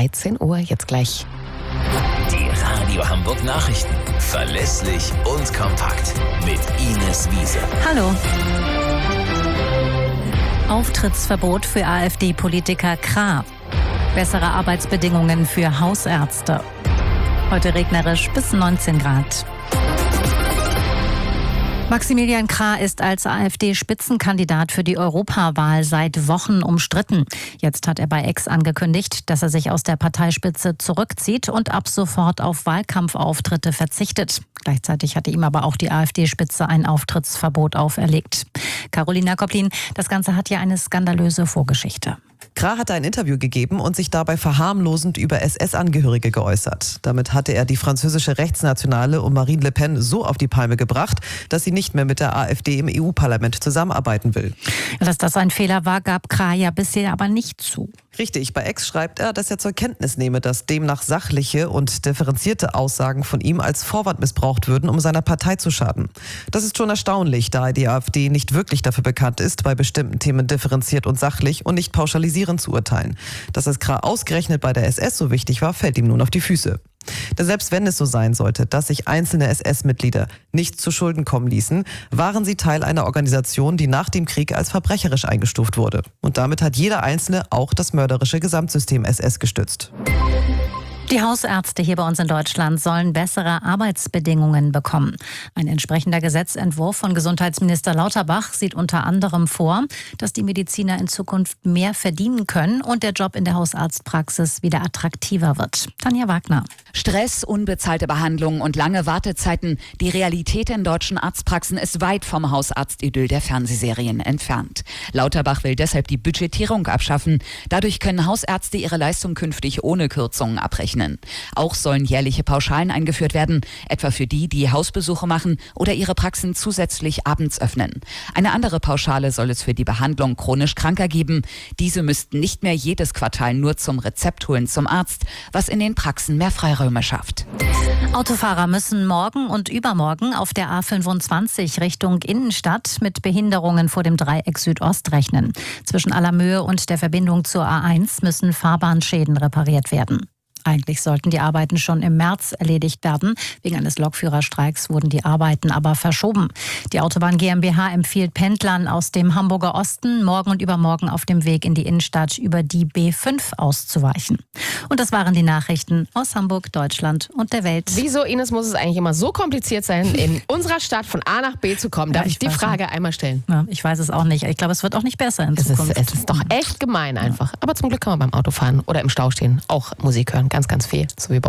13 Uhr. Jetzt gleich. Die Radio Hamburg Nachrichten. Verlässlich und kompakt. Mit Ines Wiese. Hallo. Auftrittsverbot für AfD-Politiker Krah. Bessere Arbeitsbedingungen für Hausärzte. Heute regnerisch bis 19 Grad. Maximilian Krah ist als AfD-Spitzenkandidat für die Europawahl seit Wochen umstritten. Jetzt hat er bei X angekündigt, dass er sich aus der Parteispitze zurückzieht und ab sofort auf Wahlkampfauftritte verzichtet. Gleichzeitig hatte ihm aber auch die AfD-Spitze ein Auftrittsverbot auferlegt. Carolina Koplin, das Ganze hat ja eine skandalöse Vorgeschichte. Krah hatte ein Interview gegeben und sich dabei verharmlosend über SS-Angehörige geäußert. Damit hatte er die französische Rechtsnationale um Marine Le Pen so auf die Palme gebracht, dass sie nicht mehr mit der AfD im EU-Parlament zusammenarbeiten will. Dass das ein Fehler war, gab Krah ja bisher aber nicht zu. Richtig, bei X schreibt er, dass er zur Kenntnis nehme, dass demnach sachliche und differenzierte Aussagen von ihm als Vorwand missbraucht würden, um seiner Partei zu schaden. Das ist schon erstaunlich, da die AfD nicht wirklich dafür bekannt ist, bei bestimmten Themen differenziert und sachlich und nicht pauschalisierend zu urteilen. Dass es Krah ausgerechnet bei der SS so wichtig war, fällt ihm nun auf die Füße. Denn selbst wenn es so sein sollte, dass sich einzelne SS-Mitglieder nicht zu Schulden kommen ließen, waren sie Teil einer Organisation, die nach dem Krieg als verbrecherisch eingestuft wurde. Und damit hat jeder Einzelne auch das mörderische Gesamtsystem SS gestützt. Die Hausärzte hier bei uns in Deutschland sollen bessere Arbeitsbedingungen bekommen. Ein entsprechender Gesetzentwurf von Gesundheitsminister Lauterbach sieht unter anderem vor, dass die Mediziner in Zukunft mehr verdienen können und der Job in der Hausarztpraxis wieder attraktiver wird. Tanja Wagner. Stress, unbezahlte Behandlungen und lange Wartezeiten. Die Realität in deutschen Arztpraxen ist weit vom Hausarztidyll der Fernsehserien entfernt. Lauterbach will deshalb die Budgetierung abschaffen. Dadurch können Hausärzte ihre Leistung künftig ohne Kürzungen abrechnen. Auch sollen jährliche Pauschalen eingeführt werden, etwa für die, die Hausbesuche machen oder ihre Praxen zusätzlich abends öffnen. Eine andere Pauschale soll es für die Behandlung chronisch Kranker geben. Diese müssten nicht mehr jedes Quartal nur zum Rezept holen zum Arzt, was in den Praxen mehr Freiräume schafft. Autofahrer müssen morgen und übermorgen auf der A25 Richtung Innenstadt mit Behinderungen vor dem Dreieck Südost rechnen. Zwischen Allermöhe und der Verbindung zur A1 müssen Fahrbahnschäden repariert werden. Eigentlich sollten die Arbeiten schon im März erledigt werden. Wegen eines Lokführerstreiks wurden die Arbeiten aber verschoben. Die Autobahn GmbH empfiehlt Pendlern aus dem Hamburger Osten, morgen und übermorgen auf dem Weg in die Innenstadt über die B5 auszuweichen. Und das waren die Nachrichten aus Hamburg, Deutschland und der Welt. Wieso, Ines, muss es eigentlich immer so kompliziert sein, in unserer Stadt von A nach B zu kommen? Darf ich die Frage einmal stellen? Ja, ich weiß es auch nicht. Ich glaube, es wird auch nicht besser in Zukunft. Es ist doch echt gemein einfach. Aber zum Glück kann man beim Autofahren oder im Stau stehen auch Musik hören. Ganz, ganz viel. So wie bei